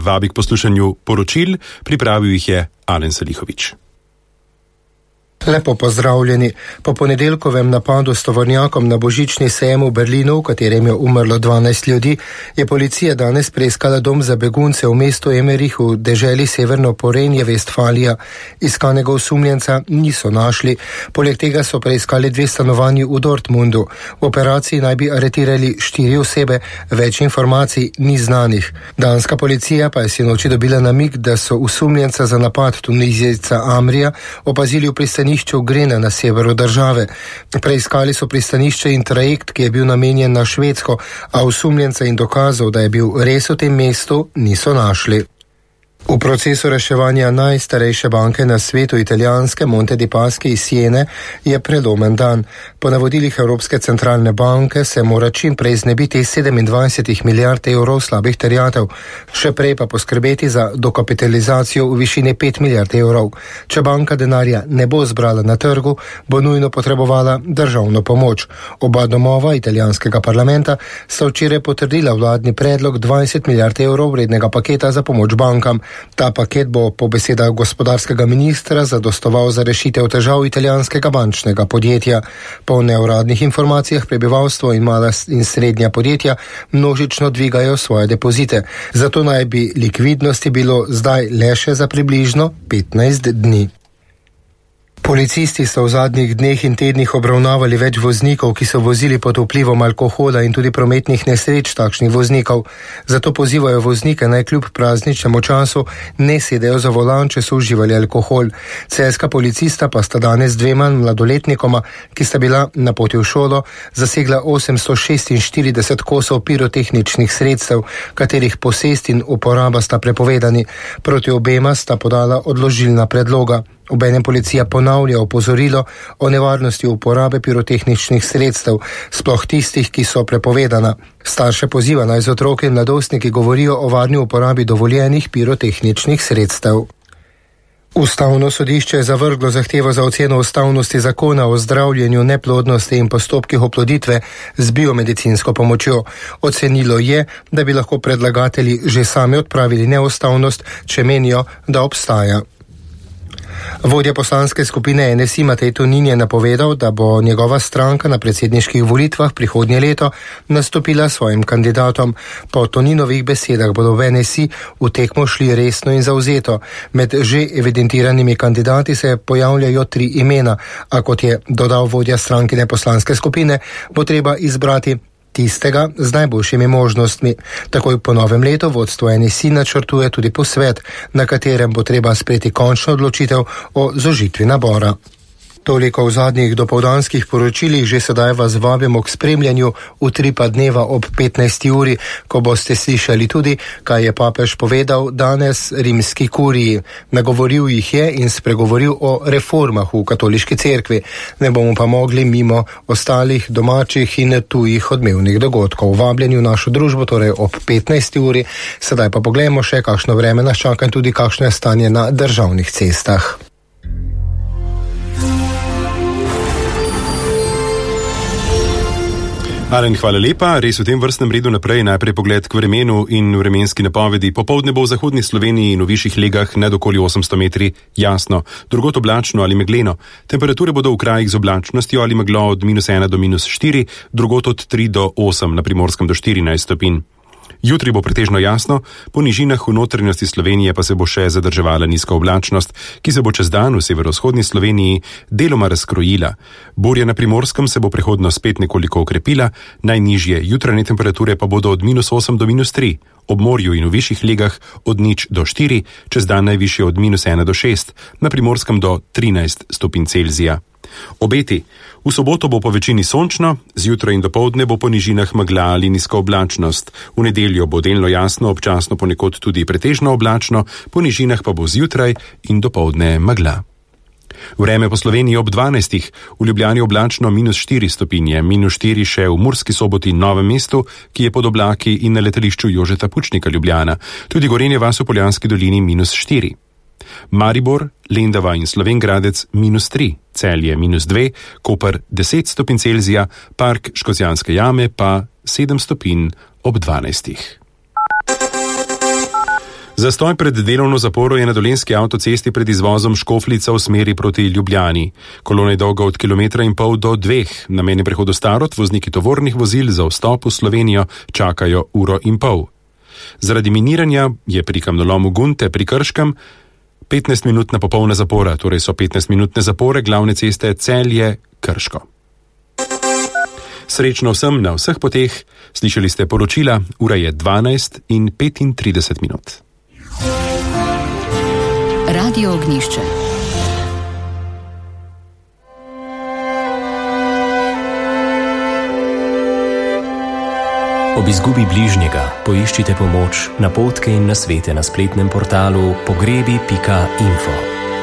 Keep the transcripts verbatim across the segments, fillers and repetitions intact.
Vabi k poslušanju poročil, pripravil jih je Alen Salihović. Lepo pozdravljeni. Po ponedeljkovem napadu s tovornjakom na božični sejem v Berlinu, v katerem je umrlo dvanajst ljudi, je policija danes preiskala dom za begunce v mestu Emmerich v deželi Severno Porenje, Vestfalija. Iskanega osumljenca niso našli. Poleg tega so preiskali dve stanovanji v Dortmundu. V operaciji naj bi aretirali štiri osebe, več informacij ni znanih. Danska policija pa je sinoči dobila namig, da so osumljenca za napad Tunizijca Amrija opazili v pristanišču Grena na severu države. Preiskali so pristanišče in trajekt, ki je bil namenjen na Švedsko, a osumljenca in dokazov, da je bil res v tem mestu, niso našli. V procesu reševanja najstarejše banke na svetu, italijanske Monte dei Paschi iz Siene, je prelomen dan. Po navodilih Evropske centralne banke se mora čim prej znebiti sedemindvajset milijard evrov slabih terjatev, še prej pa poskrbeti za dokapitalizacijo v višini pet milijard evrov. Če banka denarja ne bo zbrala na trgu, bo nujno potrebovala državno pomoč. Oba domova italijanskega parlamenta sta včeraj potrdila vladni predlog dvajset milijard evrov vrednega paketa za pomoč bankam. Ta paket bo po besedah gospodarskega ministra zadostoval za rešitev težav italijanskega bančnega podjetja. Po neuradnih informacijah prebivalstvo in mala in srednja podjetja množično dvigajo svoje depozite. Zato naj bi likvidnosti bilo zdaj le še za približno petnajst dni. Policisti so v zadnjih dneh in tednih obravnavali več voznikov, ki so vozili pod vplivom alkohola in tudi prometnih nesreč takšnih voznikov. Zato pozivajo voznike naj kljub prazničnemu času ne sedejo za volan, če so uživali alkohol. Celjska policista pa sta danes dvema mladoletnikoma, ki sta bila na poti v šolo, zasegla osemsto šestinštirideset kosov pirotehničnih sredstev, katerih posest in uporaba sta prepovedani. Proti obema sta podala odložilna predloga. Obenem policija ponavlja opozorilo o nevarnosti uporabe pirotehničnih sredstev, sploh tistih, ki so prepovedana. Starše poziva naj z otroki in mladostniki govorijo o varni uporabi dovoljenih pirotehničnih sredstev. Ustavno sodišče je zavrglo zahtevo za oceno ustavnosti zakona o zdravljenju neplodnosti in postopkih oploditve z biomedicinsko pomočjo. Ocenilo je, da bi lahko predlagatelji že sami odpravili neustavnost, če menijo, da obstaja. Vodja poslanske skupine N S I Matej Tonin je napovedal, da bo njegova stranka na predsedniških volitvah prihodnje leto nastopila svojim kandidatom. Po Toninovih besedah bodo v N S I v tekmo šli resno in zavzeto. Med že evidentiranimi kandidati se pojavljajo tri imena, a kot je dodal vodja strankine poslanske skupine, bo treba izbrati tistega z najboljšimi možnostmi. Takoj po novem letu vodstvo N S I načrtuje tudi posvet, na katerem bo treba sprejeti končno odločitev o zožitvi nabora. Toliko v zadnjih dopoldanskih poročilih, že sedaj vas vabimo k spremljanju utripa dneva ob petnajsti uri, ko boste slišali tudi, kaj je papež povedal danes rimski kuriji. Nagovoril jih je in spregovoril o reformah v katoliški cerkvi. Ne bomo pa mogli mimo ostalih domačih in tujih odmevnih dogodkov. Vabljeni v našo družbo, torej ob petnajsti uri. Sedaj pa poglejmo še, kakšno vreme nas čaka in tudi kakšno je stanje na državnih cestah. Alen, hvala lepa. Res v tem vrstnem redu naprej najprej pogled k vremenu in vremenski napovedi. Popoldne bo v zahodni Sloveniji in v višjih legah nad okoli osemsto metri jasno, drugod oblačno ali megleno. Temperature bodo v krajih z oblačnostjo ali meglo od minus ena do minus štiri, drugod od tri do osem, na Primorskem do štirinajst stopinj. Jutri bo pretežno jasno, po nižinah v notranjosti Slovenije pa se bo še zadrževala nizka oblačnost, ki se bo čez dan v severovzhodni Sloveniji deloma razkrojila. Burja na Primorskem se bo prehodno spet nekoliko okrepila, najnižje jutranje temperature pa bodo od minus osem do minus tri, ob morju in v višjih legah od nič do štiri, čez dan najvišje od minus ena do šest, na Primorskem do trinajst stopinj Celzija. Obeti. V soboto bo po večini sončno, zjutraj in dopoldne bo po nižinah megla ali nizka oblačnost. V nedeljo bo delno jasno, občasno ponekod tudi pretežno oblačno, po nižinah pa bo zjutraj in dopoldne megla. Vreme po Sloveniji ob dvanajstih, v Ljubljani oblačno minus štiri stopinje, minus štiri še v Murski Soboti in Novem mestu, ki je pod oblaki, in na letališču Jožeta Pučnika Ljubljana. Tudi Gorenje vas v Poljanski dolini minus štiri. Maribor, Lendava in Slovenj Gradec minus tri, Celje minus dve, Koper deset stopinj Celzija, Park Škocjanske jame pa sedem stopinj ob dvanajstih. Zastoj pred delovno zaporo je na dolenjski avtocesti pred izvozom Škofljica v smeri proti Ljubljani. Kolona je dolga od kilometra in pol do dveh. Na mejnem prehodu Starod vozniki tovornih vozil za vstop v Slovenijo čakajo uro in pol. Zaradi miniranja je pri kamnolomu Gunte pri Krškem petnajstminutna popolna zapora, torej so petnajstminutne zapore glavne ceste Celje-Krško. Srečno vsem na vseh poteh, slišali ste poročila, ura je dvanajst in petintrideset minut. Radio Ognjišče. Ob izgubi bližnjega poiščite pomoč, napotke in nasvete na spletnem portalu pogrebi pika info.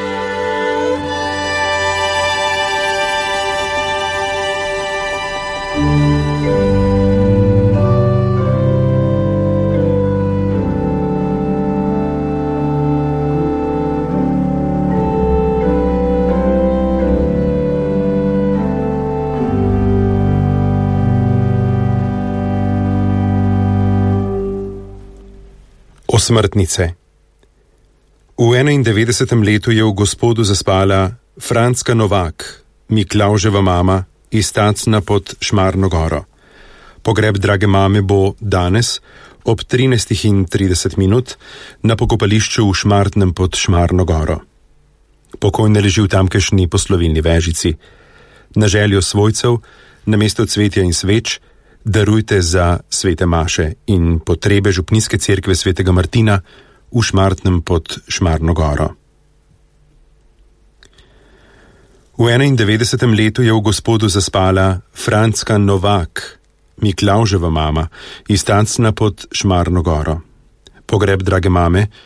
Smrtnice. V enaindevetdesetem letu je v Gospodu zaspala Franska Novak, Miklavževa mama iz Tacna pod Šmarno goro. Pogreb drage mame bo danes ob trinajstih in trideset minut na pokopališču v Šmartnem pod Šmarno goro. Pokojna leži v tamkajšnji poslovilni vežici. Na željo svojcev, namesto cvetja in sveč, darujte za svete maše in potrebe župnijske cerkve svetega Martina v Šmartnem pod Šmarno goro. V enaindevetdesetem letu je v Gospodu zaspala Franska Novak, Miklavževa mama iz Tacna pod Šmarno goro. Pogreb drage mame